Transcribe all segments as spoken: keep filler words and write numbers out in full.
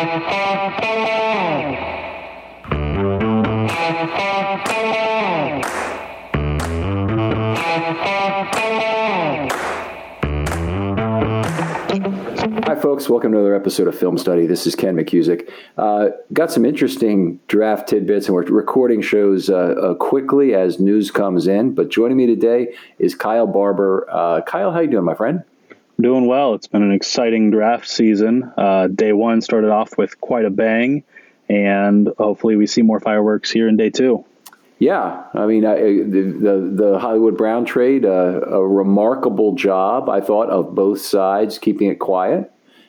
Hi, folks. Welcome to another episode of Film Study. This is Ken McCusick. Uh, got some interesting draft tidbits, and we're recording shows uh, uh, quickly as news comes in. But joining me today is Kyle Barber. Uh, Kyle, how you doing, my friend? Doing well. It's been an exciting draft season. Uh, day one started off with quite a bang, and hopefully we see more fireworks here in day two. Yeah, I mean, uh, the, the the Hollywood Brown trade, uh, a remarkable job, I thought, of both sides, keeping it quiet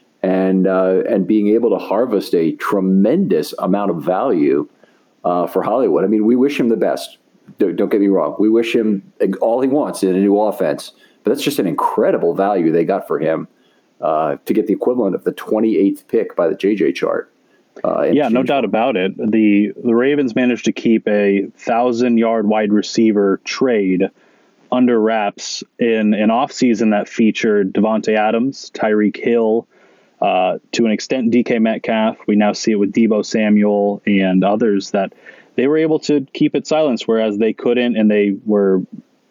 and uh, and being able to harvest a tremendous amount of value uh, for Hollywood. I mean, we wish him the best. Don't, don't get me wrong. We wish him all he wants in a new offense. But that's just an incredible value they got for him uh, to get the equivalent of the twenty-eighth pick by the J J chart. Uh, yeah, no doubt about it. The the Ravens managed to keep a thousand-yard wide receiver trade under wraps in an offseason that featured Devontae Adams, Tyreek Hill, uh, to an extent D K Metcalf. We now see it with Deebo Samuel and others that they were able to keep it silenced, whereas they couldn't, and they were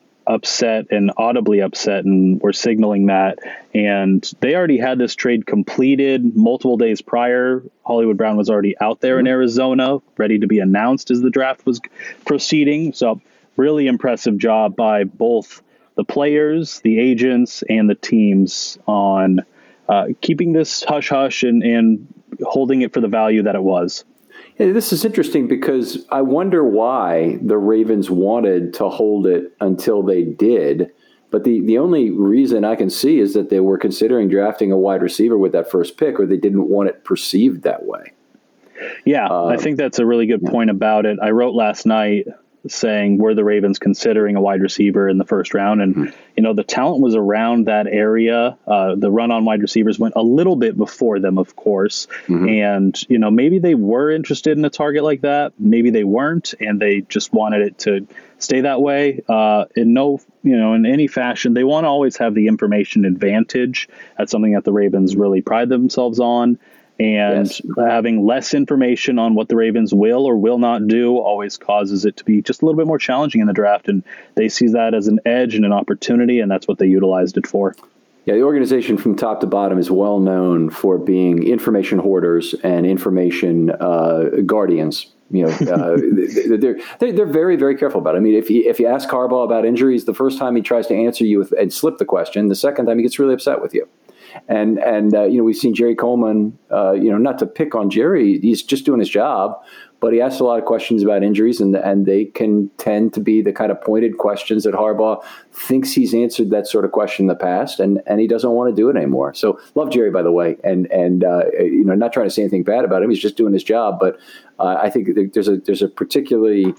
upset and audibly upset and were signaling that. And they already had this trade completed multiple days prior. Hollywood Brown was already out there in Arizona, ready to be announced as the draft was proceeding. So really impressive job by both the players, the agents, and the teams on uh, keeping this hush-hush and, and holding it for the value that it was. Yeah, this is interesting because I wonder why the Ravens wanted to hold it until they did. But the, the only reason I can see is that they were considering drafting a wide receiver with that first pick, or they didn't want it perceived that way. Yeah, um, I think that's a really good point about it. I wrote last night saying, were the Ravens considering a wide receiver in the first round? And, mm-hmm. you know, the talent was around that area. Uh, the run on wide receivers went a little bit before them, of course. Mm-hmm. And, you know, maybe they were interested in a target like that. Maybe they weren't, and they just wanted it to stay that way. Uh, in no, you know, in any fashion, they want to always have the information advantage. That's something that the Ravens really pride themselves on. And yes. having less information on what the Ravens will or will not do always causes it to be just a little bit more challenging in the draft. And they see that as an edge and an opportunity, and that's what they utilized it for. Yeah, the organization from top to bottom is well known for being information hoarders and information uh, guardians. You know, uh, they're, they're they're very, very careful about it. I mean, if you, if you ask Harbaugh about injuries, the first time he tries to answer you with, and slip the question, the second time he gets really upset with you. And, and uh, you know, we've seen Jerry Coleman, uh, you know, not to pick on Jerry, he's just doing his job, but he asks a lot of questions about injuries, and and they can tend to be the kind of pointed questions that Harbaugh thinks he's answered that sort of question in the past, and, and he doesn't want to do it anymore. So love Jerry, by the way, and, and uh, you know, not trying to say anything bad about him. He's just doing his job, but uh, I think there's a there's a particularly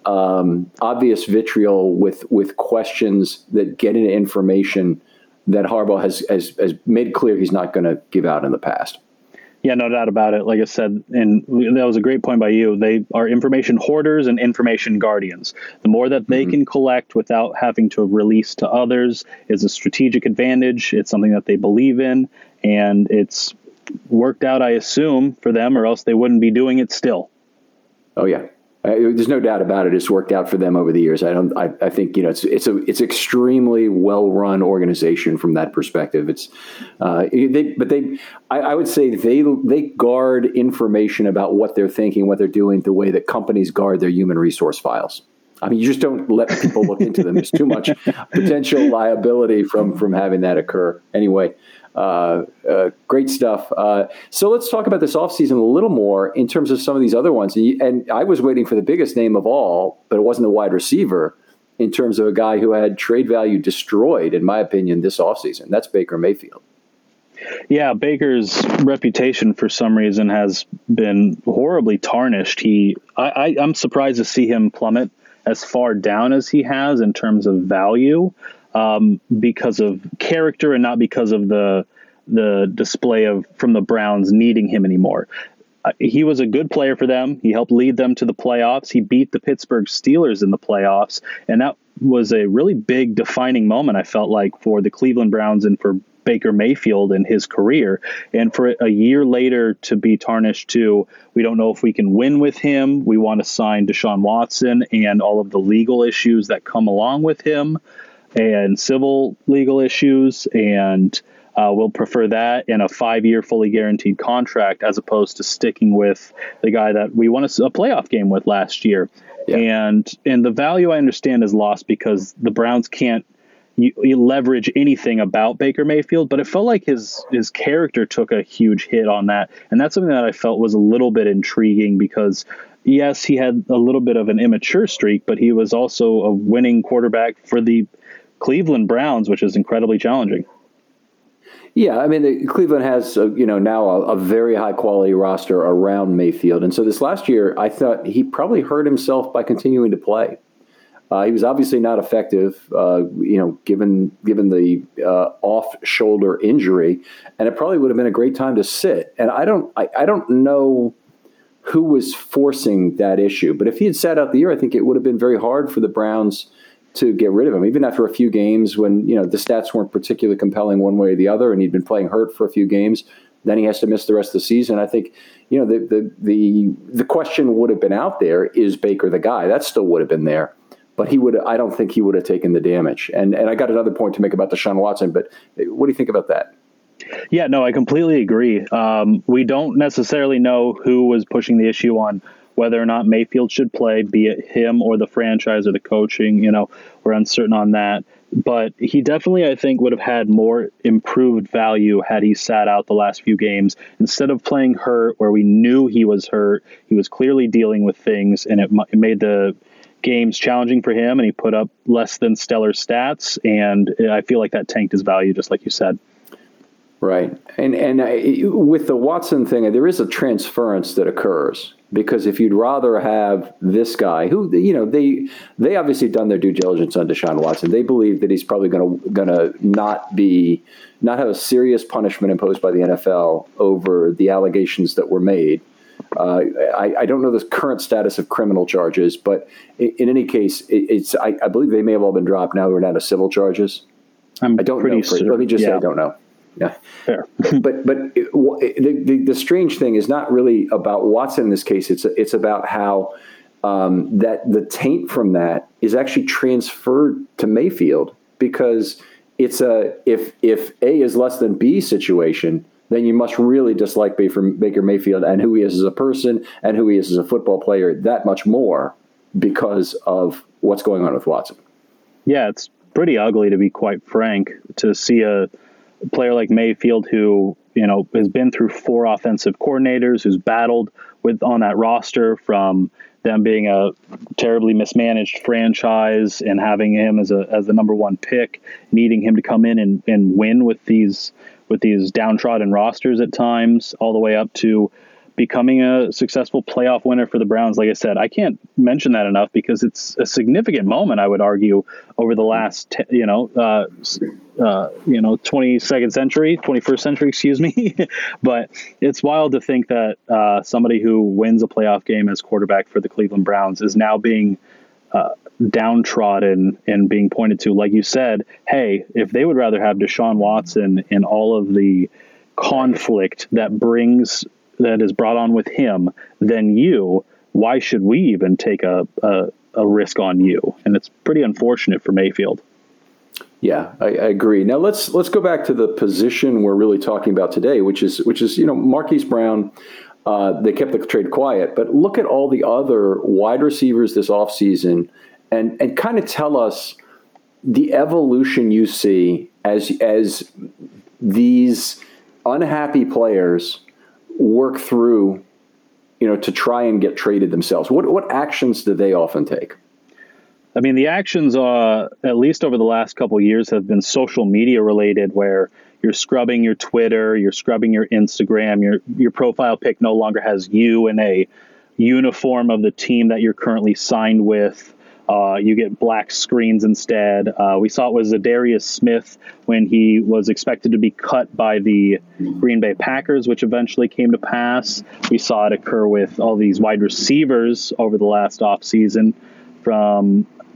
um, obvious vitriol with, with questions that get into information that Harbaugh has, has, has made clear he's not going to give out in the past. Yeah, no doubt about it. Like I said, and that was a great point by you. They are information hoarders and information guardians. The more that they mm-hmm. can collect without having to release to others is a strategic advantage. It's something that they believe in, and it's worked out, I assume, for them, or else they wouldn't be doing it still. Oh, yeah. Uh, there's no doubt about it. It's worked out for them over the years. I don't. I, I think you know it's it's a it's extremely well run organization from that perspective. It's, uh, they, but they. I, I would say they they guard information about what they're thinking, what they're doing, the way that companies guard their human resource files. I mean, you just don't let people look into them. There's too much potential liability from from having that occur. Anyway. Uh, uh, great stuff. Uh, so let's talk about this offseason a little more in terms of some of these other ones. And, and I was waiting for the biggest name of all, but it wasn't a wide receiver in terms of a guy who had trade value destroyed, in my opinion, this offseason. That's Baker Mayfield. Yeah, Baker's reputation for some reason has been horribly tarnished. He, I, I, I'm surprised to see him plummet as far down as he has in terms of value. Um, because of character and not because of the the display of from the Browns needing him anymore. Uh, he was a good player for them. He helped lead them to the playoffs. He beat the Pittsburgh Steelers in the playoffs, and that was a really big defining moment, I felt like, for the Cleveland Browns and for Baker Mayfield in his career. And for a year later to be tarnished to, we don't know if we can win with him. We want to sign Deshaun Watson and all of the legal issues that come along with him and civil legal issues. And uh, we'll prefer that in a five-year fully guaranteed contract as opposed to sticking with the guy that we won a, a playoff game with last year. Yeah. And and the value I understand is lost because the Browns can't you, you leverage anything about Baker Mayfield, but it felt like his his character took a huge hit on that. And that's something that I felt was a little bit intriguing because, yes, he had a little bit of an immature streak, but he was also a winning quarterback for the Cleveland Browns, which is incredibly challenging. Yeah, I mean, the, Cleveland has, a, you know, now a, a very high-quality roster around Mayfield. And so this last year, I thought he probably hurt himself by continuing to play. Uh, he was obviously not effective, uh, you know, given given the uh, off-shoulder injury. And it probably would have been a great time to sit. And I don't, I, I don't know who was forcing that issue. But if he had sat out the year, I think it would have been very hard for the Browns to get rid of him, even after a few games when, you know, the stats weren't particularly compelling one way or the other, and he'd been playing hurt for a few games. Then he has to miss the rest of the season. I think, you know, the the the, the question would have been out there, is Baker the guy? That still would have been there. But he would, I don't think he would have taken the damage. And and I got another point to make about Deshaun Watson, but what do you think about that? Yeah, no, I completely agree. Um, we don't necessarily know who was pushing the issue on whether or not Mayfield should play, be it him or the franchise or the coaching. You know, we're uncertain on that. But he definitely, I think, would have had more improved value had he sat out the last few games. Instead of playing hurt where we knew he was hurt, he was clearly dealing with things, and it, it made the games challenging for him, and he put up less than stellar stats, and I feel like that tanked his value, just like you said. Right. And and I, with the Watson thing, there is a transference that occurs, because if you'd rather have this guy who, you know, they they obviously done their due diligence on Deshaun Watson. They believe that he's probably going to going to not be not have a serious punishment imposed by the N F L over the allegations that were made. Uh, I, I don't know the current status of criminal charges, but in, in any case, it, it's I, I believe they may have all been dropped. Now we're down to civil charges. I'm I don't pretty know. sure. Let me just yeah. say I don't know. Yeah, fair. but but it, the, the the strange thing is not really about Watson in this case. It's it's about how um, that the taint from that is actually transferred to Mayfield, because it's a if if A is less than B situation, then you must really dislike Baker, Baker Mayfield and who he is as a person and who he is as a football player that much more because of what's going on with Watson. Yeah, it's pretty ugly, to be quite frank, to see a player like Mayfield who, you know, has been through four offensive coordinators, who's battled with on that roster, from them being a terribly mismanaged franchise and having him as a as the number one pick, needing him to come in and, and win with these with these downtrodden rosters at times, all the way up to becoming a successful playoff winner for the Browns. Like I said, I can't mention that enough because it's a significant moment, I would argue, over the last, te- you know, uh, uh, you know, twenty-second century, twenty-first century, excuse me. But it's wild to think that uh, somebody who wins a playoff game as quarterback for the Cleveland Browns is now being uh, downtrodden and being pointed to, like you said, hey, if they would rather have Deshaun Watson and all of the conflict that brings that is brought on with him than you, why should we even take a, a, a risk on you? And it's pretty unfortunate for Mayfield. Yeah, I, I agree. Now let's let's go back to the position we're really talking about today, which is which is you know Marquise Brown. Uh, they kept the trade quiet, but look at all the other wide receivers this offseason and and kind of tell us the evolution you see as as these unhappy players work through, you know, to try and get traded themselves. What what actions do they often take? I mean, the actions, uh, at least over the last couple of years, have been social media related, where you're scrubbing your Twitter, you're scrubbing your Instagram, your your profile pic no longer has you in a uniform of the team that you're currently signed with. Uh, you get black screens instead. Uh, we saw it was Zadarius Smith when he was expected to be cut by the Green Bay Packers, which eventually came to pass. We saw it occur with all these wide receivers over the last offseason, from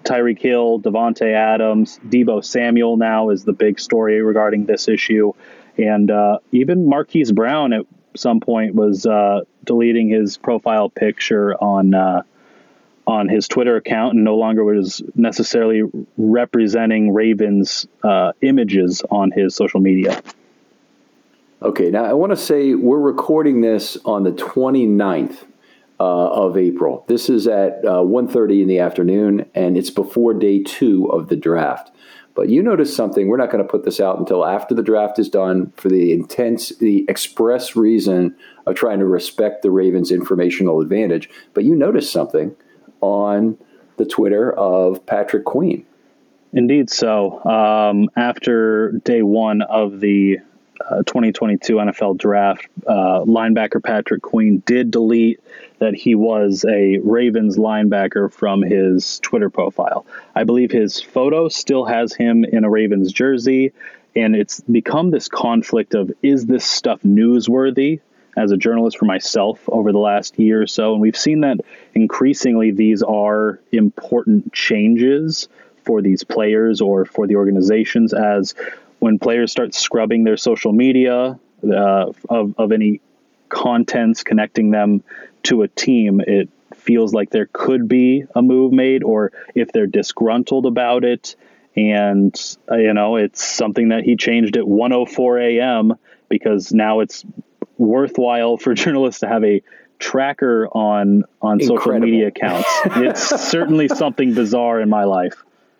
Tyreek Hill, Devontae Adams, Deebo Samuel now is the big story regarding this issue. And uh, even Marquise Brown at some point was uh, deleting his profile picture on uh, on his Twitter account and no longer was necessarily representing Ravens uh, images on his social media. Okay, now I want to say we're recording this on the twenty-ninth uh, of April. This is at uh, one thirty in the afternoon, and it's before day two of the draft. But you noticed something. We're not going to put this out until after the draft is done for the intense, the express reason of trying to respect the Ravens' informational advantage. But you noticed something on the Twitter of Patrick Queen. Indeed so. Um, after day one of the uh, twenty twenty-two N F L draft, uh, linebacker Patrick Queen did delete that he was a Ravens linebacker from his Twitter profile. I believe his photo still has him in a Ravens jersey, and it's become this conflict of, is this stuff newsworthy as a journalist for myself over the last year or so? And we've seen that increasingly these are important changes for these players or for the organizations, as when players start scrubbing their social media uh, of, of any contents connecting them to a team, it feels like there could be a move made, or if they're disgruntled about it. And, uh, you know, it's something that he changed at one oh four a.m. because now it's worthwhile for journalists to have a tracker on, on social media accounts. It's certainly something bizarre in my life.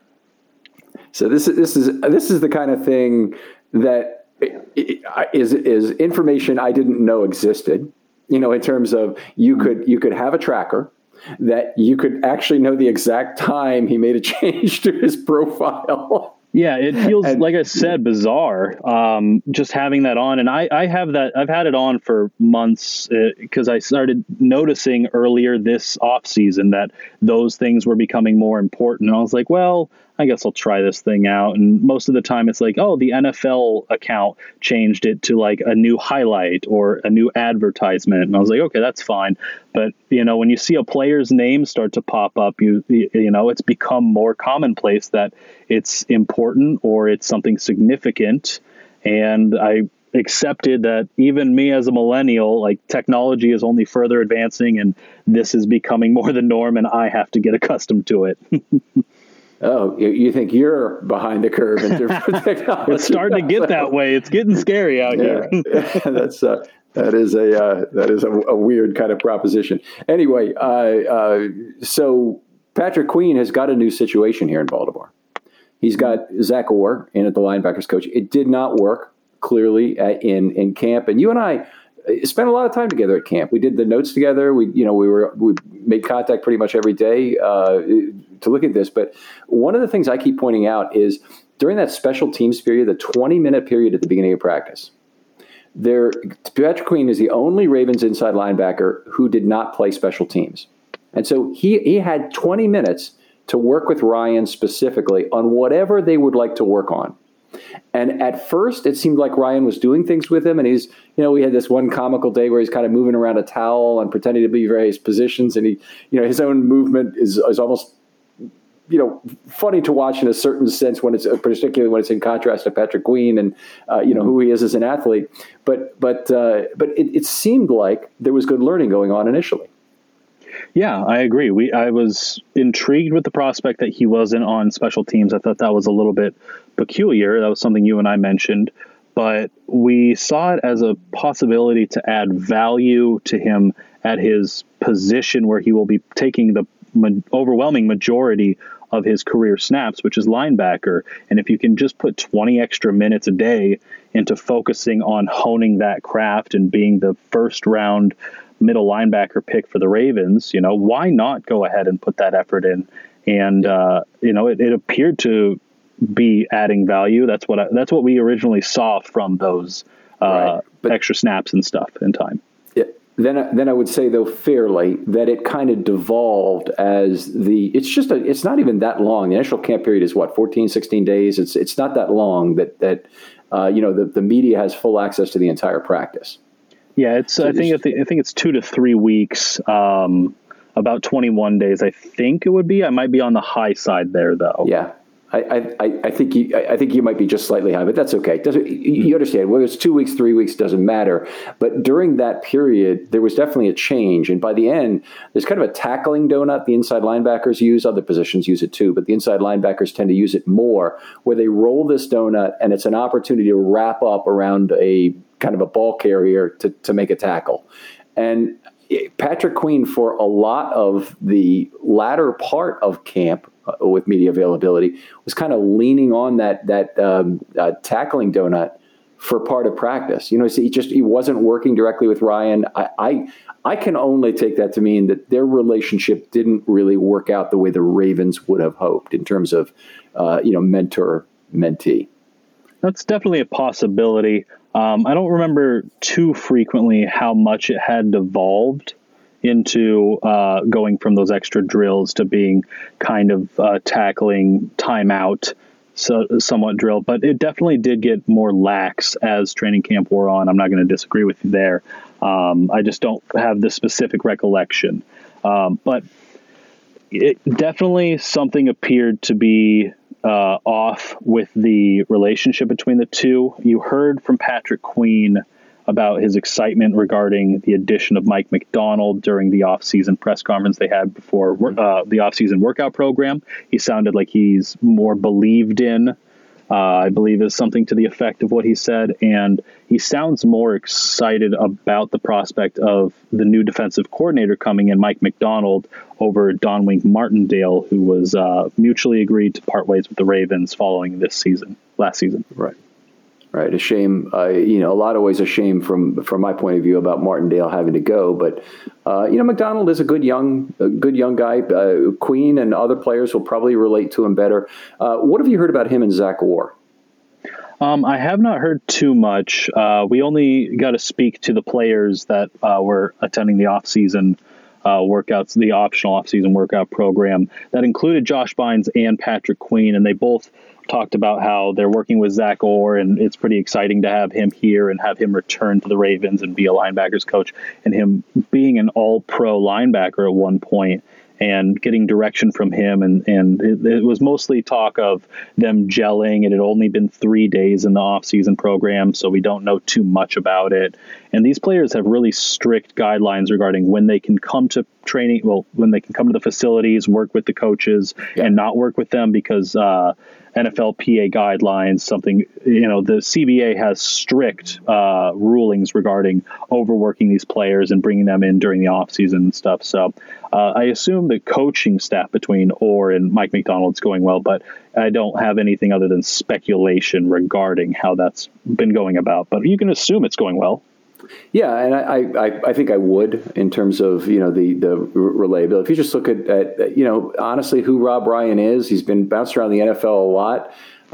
So this is, this is, this is the kind of thing that is, is information I didn't know existed. You know, in terms of you could you could have a tracker that you could actually know the exact time he made a change to his profile. Yeah, it feels, and, like I said, bizarre, um, just having that on. And I, I have that, I've had it on for months because uh, I started noticing earlier this off season that those things were becoming more important. And I was like, well, I guess I'll try this thing out. And most of the time it's like, oh, the N F L account changed it to like a new highlight or a new advertisement. And I was like, okay, that's fine. But, you know, when you see a player's name start to pop up, you, you know, it's become more commonplace that it's important or it's something significant. And I accepted that even me as a millennial, like, technology is only further advancing and this is becoming more the norm and I have to get accustomed to it. Oh, you think you're behind the curve in terms of technology? It's starting to get that way. It's getting scary out yeah. here. That's uh, that is a uh, that is a, a weird kind of proposition. Anyway, uh, uh, so Patrick Queen has got a new situation here in Baltimore. He's got Zach Orr in at the linebackers coach. It did not work clearly at, in in camp, and you and I spent a lot of time together at camp. We did the notes together. We, you know, we were we made contact pretty much every day uh, to look at this. But one of the things I keep pointing out is during that special teams period, the twenty minute period at the beginning of practice, there Patrick Queen is the only Ravens inside linebacker who did not play special teams, and so he he had twenty minutes to work with Ryan specifically on whatever they would like to work on. And at first, it seemed like Ryan was doing things with him. And he's, you know, we had this one comical day where he's kind of moving around a towel and pretending to be various positions. And he, you know, his own movement is, is almost, you know, funny to watch in a certain sense when it's, particularly when it's in contrast to Patrick Queen and, uh, you know, who he is as an athlete. But, but, uh, but it, it seemed like there was good learning going on initially. Yeah, I agree. We I was intrigued with the prospect that he wasn't on special teams. I thought that was a little bit peculiar. That was something you and I mentioned. But we saw it as a possibility to add value to him at his position where he will be taking the ma- overwhelming majority of his career snaps, which is linebacker. And if you can just put twenty extra minutes a day into focusing on honing that craft and being the first round middle linebacker pick for the Ravens, you know, why not go ahead and put that effort in? And, uh, you know, it, it appeared to be adding value. That's what I, that's what we originally saw from those uh, right. but, extra snaps and stuff in time. Yeah. Then, then I would say, though, fairly, that it kind of devolved as the, it's just a, it's not even that long. The initial camp period is what, fourteen, sixteen days. It's, it's not that long that, that, uh, you know, the, the media has full access to the entire practice. Yeah, it's. So I think I think it's two to three weeks um, about twenty-one days, I think it would be. I might be on the high side there, though. Yeah. I, I, I think you I think you might be just slightly high, but that's okay. Doesn't you understand? Whether it's two weeks, three weeks, doesn't matter. But during that period, there was definitely a change, and by the end, there's kind of a tackling donut. The inside linebackers use, other positions use it too, but the inside linebackers tend to use it more, where they roll this donut, and it's an opportunity to wrap up around a kind of a ball carrier to to make a tackle, and Patrick Queen, for a lot of the latter part of camp, uh, with media availability, was kind of leaning on that that um, uh, tackling donut for part of practice. You know, so he just he wasn't working directly with Ryan. I, I I can only take that to mean that their relationship didn't really work out the way the Ravens would have hoped in terms of uh, you know mentor mentee. That's definitely a possibility. Um, I don't remember too frequently how much it had devolved into uh, going from those extra drills to being kind of uh, tackling timeout, so somewhat drill. But it definitely did get more lax as training camp wore on. I'm not going to disagree with you there. Um, I just don't have the specific recollection. Um, but it definitely something appeared to be Uh, off with the relationship between the two. You heard from Patrick Queen about his excitement regarding the addition of Mike Macdonald during the offseason press conference they had before uh, the offseason workout program. He sounded like he's more believed in, uh, I believe is something to the effect of what he said. And he sounds more excited about the prospect of the new defensive coordinator coming in, Mike Macdonald, over Don Wink Martindale, who was uh, mutually agreed to part ways with the Ravens following this season, last season. Right. Right. A shame, uh, you know, a lot of ways a shame from from my point of view about Martindale having to go. But, uh, you know, Macdonald is a good young a good young guy. Uh, Queen and other players will probably relate to him better. Uh, what have you heard about him and Zach Orr? Um, I have not heard too much. Uh, we only got to speak to the players that uh, were attending the off-season uh, workouts, the optional off-season workout program. That included Josh Bynes and Patrick Queen, and they both talked about how they're working with Zach Orr, and it's pretty exciting to have him here and have him return to the Ravens and be a linebackers coach, and him being an all-pro linebacker at one point and getting direction from him. And, and it, it was mostly talk of them gelling. It had only been three days in the off-season program, so we don't know too much about it. And these players have really strict guidelines regarding when they can come to training, well, when they can come to the facilities, work with the coaches, yeah. and not work with them because uh, N F L P A guidelines, something, you know, the C B A has strict uh, rulings regarding overworking these players and bringing them in during the offseason and stuff. So uh, I assume the coaching staff between Orr and Mike Macdonald is going well, but I don't have anything other than speculation regarding how that's been going about. But you can assume it's going well. Yeah, and I, I, I think I would in terms of, you know, the, the relayability. If you just look at, at, you know, honestly, who Rob Ryan is, he's been bounced around the N F L a lot.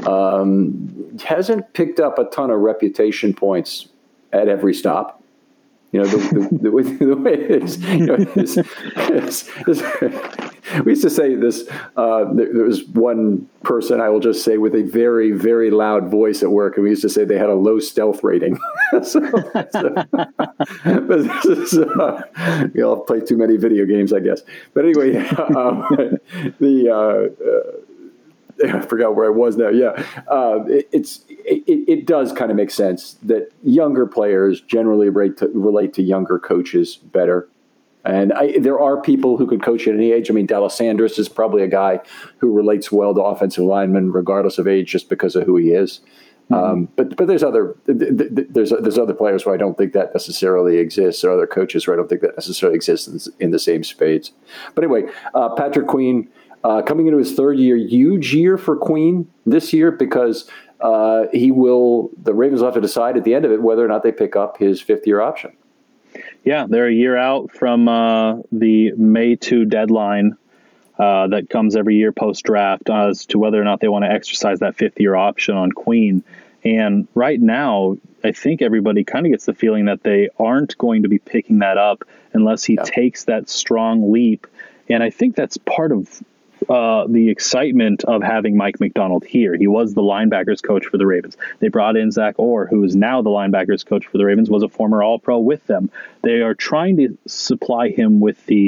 Um, hasn't picked up a ton of reputation points at every stop. You know, the, the, the, way, the way it is, you know, this, this, this, we used to say this, uh, there, there was one person, I will just say, with a very, very loud voice at work, and we used to say they had a low stealth rating. so, so, but this is, uh, we all play too many video games, I guess. But anyway, um, the, uh, uh, I forgot where I was now. Yeah, uh, it, it's it, it does kind of make sense that younger players generally relate to, relate to younger coaches better. And I, there are people who could coach at any age. I mean, Dallas Sanders is probably a guy who relates well to offensive linemen, regardless of age, just because of who he is. Mm-hmm. Um, but but there's other there's there's other players where I don't think that necessarily exists, or other coaches where I don't think that necessarily exists in, in the same spades. But anyway, uh, Patrick Queen. Uh, coming into his third year, huge year for Queen this year because uh, he will. The Ravens will have to decide at the end of it whether or not they pick up his fifth year option. Yeah, they're a year out from uh, the May second deadline uh, that comes every year post draft as to whether or not they want to exercise that fifth year option on Queen. And right now, I think everybody kind of gets the feeling that they aren't going to be picking that up unless he yeah. takes that strong leap. And I think that's part of Uh, the excitement of having Mike Macdonald here. He was the linebackers coach for the Ravens. They brought in Zach Orr, who is now the linebackers coach for the Ravens, was a former All-Pro with them. They are trying to supply him with the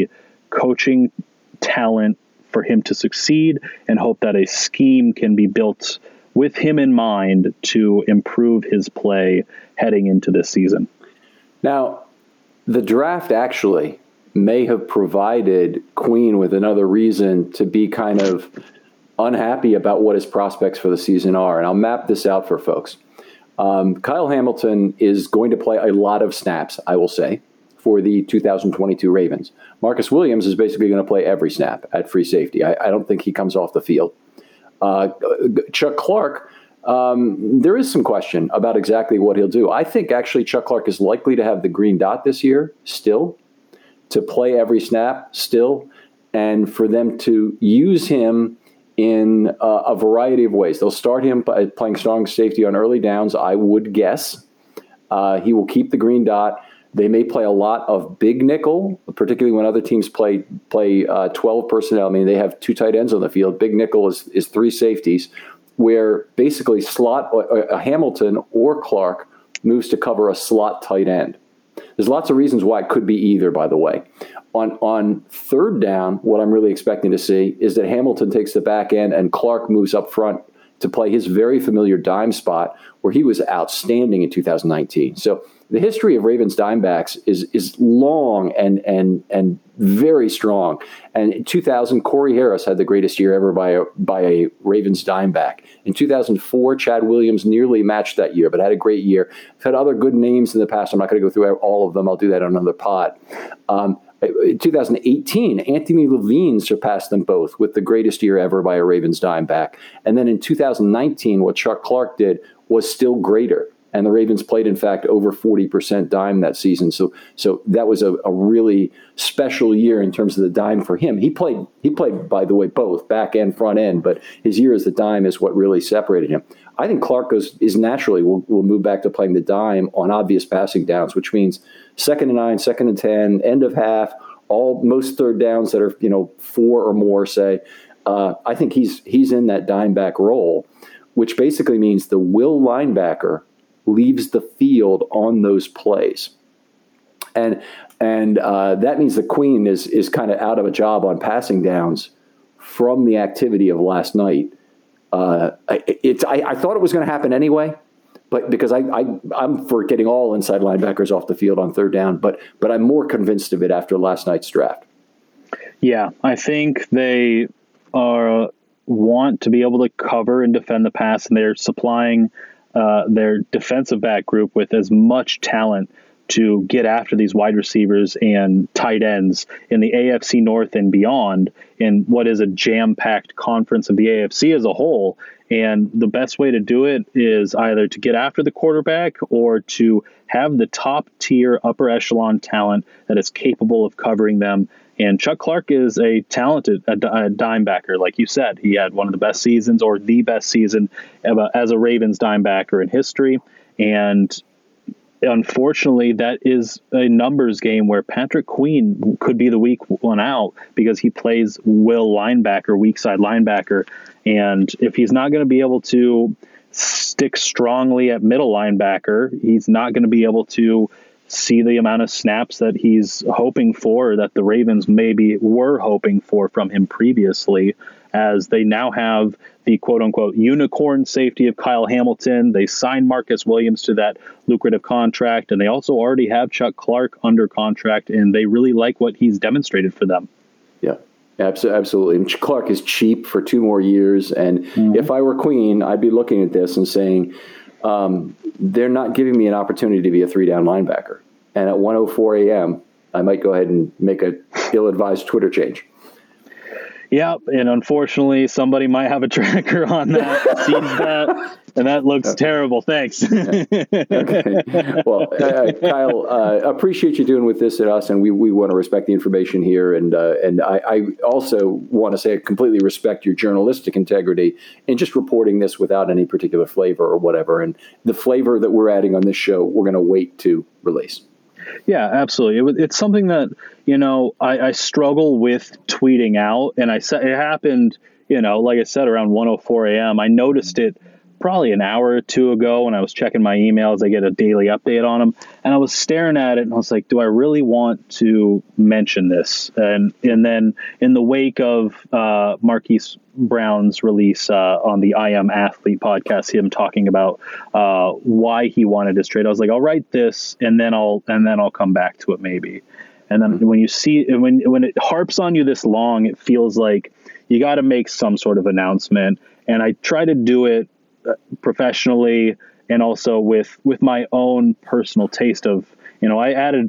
coaching talent for him to succeed, and hope that a scheme can be built with him in mind to improve his play heading into this season. Now, the draft actually may have provided Queen with another reason to be kind of unhappy about what his prospects for the season are. And I'll map this out for folks. Um, Kyle Hamilton is going to play a lot of snaps, I will say, for the two thousand twenty-two Ravens. Marcus Williams is basically going to play every snap at free safety. I, I don't think he comes off the field. Uh, Chuck Clark, um, there is some question about exactly what he'll do. I think actually Chuck Clark is likely to have the green dot this year still, to play every snap still, and for them to use him in uh, a variety of ways. They'll start him by playing strong safety on early downs, I would guess. Uh, he will keep the green dot. They may play a lot of big nickel, particularly when other teams play play uh, twelve personnel. I mean, they have two tight ends on the field. Big nickel is, is three safeties, where basically slot uh, Hamilton or Clark moves to cover a slot tight end. There's lots of reasons why it could be either, by the way. On on third down, what I'm really expecting to see is that Hamilton takes the back end and Clark moves up front to play his very familiar dime spot where he was outstanding in two thousand nineteen. So the history of Ravens dime backs is is long and and and very strong. And in two thousand, Corey Harris had the greatest year ever by a, by a Ravens dime back. In two thousand four, Chad Williams nearly matched that year, but had a great year. I've had other good names in the past. I'm not going to go through all of them. I'll do that on another pod. Um, in two thousand eighteen, Anthony Levine surpassed them both with the greatest year ever by a Ravens dime back. And then in two thousand nineteen, what Chuck Clark did was still greater. And the Ravens played, in fact, over forty percent dime that season. So so that was a, a really special year in terms of the dime for him. He played, he played, by the way, both back and front end, but his year as the dime is what really separated him. I think Clark goes, is naturally will, will move back to playing the dime on obvious passing downs, which means second and nine, second and ten, end of half, all most third downs that are, you know, four or more, say. Uh, I think he's he's in that dime back role, which basically means the will linebacker leaves the field on those plays. And and uh, that means the Queen is is kind of out of a job on passing downs from the activity of last night. Uh, it's I, I thought it was going to happen anyway, but because I, I I'm for getting all inside linebackers off the field on third down, but but I'm more convinced of it after last night's draft. Yeah, I think they are want to be able to cover and defend the pass, and they're supplying Uh, their defensive back group with as much talent to get after these wide receivers and tight ends in the A F C North and beyond, in what is a jam-packed conference of the A F C as a whole. And the best way to do it is either to get after the quarterback or to have the top-tier, upper echelon talent that is capable of covering them. And Chuck Clark is a talented a, a dime backer, like you said. He had one of the best seasons, or the best season as a Ravens dime backer in history. And unfortunately, that is a numbers game where Patrick Queen could be the weak one out because he plays will linebacker, weak side linebacker. And if he's not going to be able to stick strongly at middle linebacker, he's not going to be able to see the amount of snaps that he's hoping for, that the Ravens maybe were hoping for from him previously, as they now have the quote-unquote unicorn safety of Kyle Hamilton. They signed Marcus Williams to that lucrative contract, and they also already have Chuck Clark under contract, and they really like what he's demonstrated for them. Yeah, absolutely. And Clark is cheap for two more years, and mm-hmm. if I were Queen, I'd be looking at this and saying, Um, they're not giving me an opportunity to be a three-down linebacker. And at one oh four a.m., I might go ahead and make a ill-advised Twitter change. Yeah, and unfortunately, somebody might have a tracker on that, sees that, and that looks okay. terrible. Thanks. Okay. Well, uh, Kyle, uh, appreciate you doing with this at us, and we, we want to respect the information here. And uh, and I, I also want to say I completely respect your journalistic integrity in just reporting this without any particular flavor or whatever. And the flavor that we're adding on this show, we're going to wait to release. Yeah, absolutely. It, it's something that, you know, I, I struggle with tweeting out, and I said it happened, you know, like I said, around one oh four a.m. I noticed it probably an hour or two ago when I was checking my emails. I get a daily update on them, and I was staring at it, and I was like, do I really want to mention this? And and then in the wake of uh, Marquise Brown's release uh, on the I Am Athlete podcast, him talking about uh, why he wanted this trade, I was like, I'll write this, and then I'll and then I'll come back to it maybe. And then when you see when when it harps on you this long, it feels like you got to make some sort of announcement. And I try to do it professionally and also with with my own personal taste of, you know, I added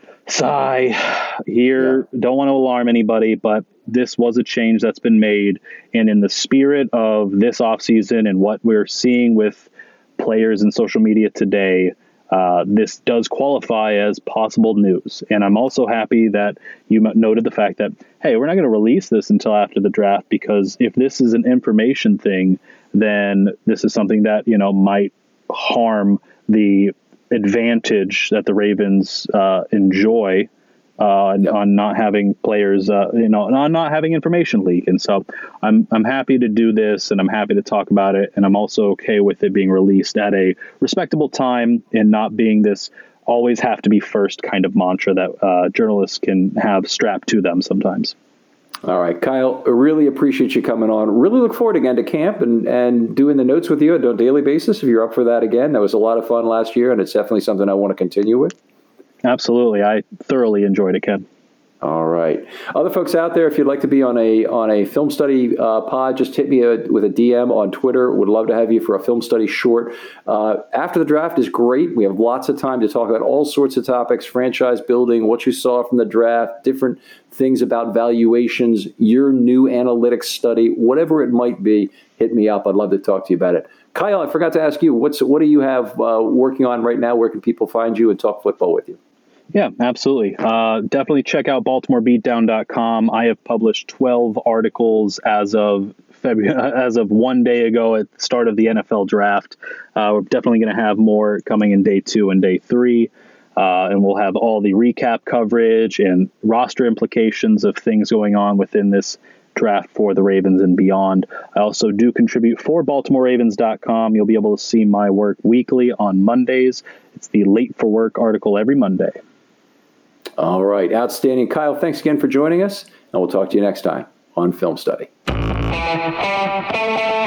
sigh here. Yeah. Don't want to alarm anybody, but this was a change that's been made. And in the spirit of this offseason and what we're seeing with players and social media today, Uh, this does qualify as possible news. And I'm also happy that you noted the fact that, hey, we're not going to release this until after the draft, because if this is an information thing, then this is something that, you know, might harm the advantage that the Ravens uh, enjoy uh, on not having players, uh, you know, on not having information leak. And so I'm I'm happy to do this, and I'm happy to talk about it. And I'm also okay with it being released at a respectable time and not being this always have to be first kind of mantra that uh, journalists can have strapped to them sometimes. All right, Kyle, I really appreciate you coming on. Really look forward again to camp and, and doing the notes with you on a daily basis if you're up for that again. That was a lot of fun last year, and it's definitely something I want to continue with. Absolutely. I thoroughly enjoyed it, Ken. All right. Other folks out there, if you'd like to be on a on a film study uh, pod, just hit me a, with a D M on Twitter. Would love to have you for a film study short. Uh, after the draft is great. We have lots of time to talk about all sorts of topics, franchise building, what you saw from the draft, different things about valuations, your new analytics study, whatever it might be, hit me up. I'd love to talk to you about it. Kyle, I forgot to ask you, what's what do you have uh, working on right now? Where can people find you and talk football with you? Yeah, absolutely. Uh, definitely check out Baltimore Beatdown dot com. I have published twelve articles as of February, as of one day ago at the start of the N F L draft. Uh, we're definitely going to have more coming in day two and day three. Uh, and we'll have all the recap coverage and roster implications of things going on within this draft for the Ravens and beyond. I also do contribute for Baltimore Ravens dot com. You'll be able to see my work weekly on Mondays. It's the Late for Work article every Monday. All right. Outstanding. Kyle, thanks again for joining us, and we'll talk to you next time on Film Study.